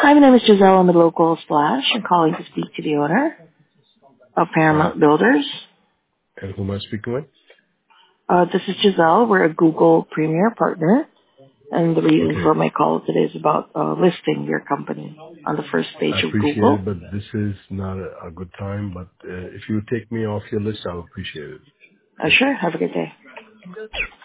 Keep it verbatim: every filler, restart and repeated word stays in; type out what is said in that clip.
Hi, my name is Giselle. I'm a local Splash. I'm calling to speak to the owner of Uh, Paramount Builders. and who am I speaking with? Uh, this is Giselle. We're a Google Premier partner, and the reason Okay, for my call today is about uh, listing your company on the first I page of appreciate Google. it, but this is not a, a good time. But uh, if you take me off your list, I'll appreciate it. Uh, Thank you. sure. Have a good day.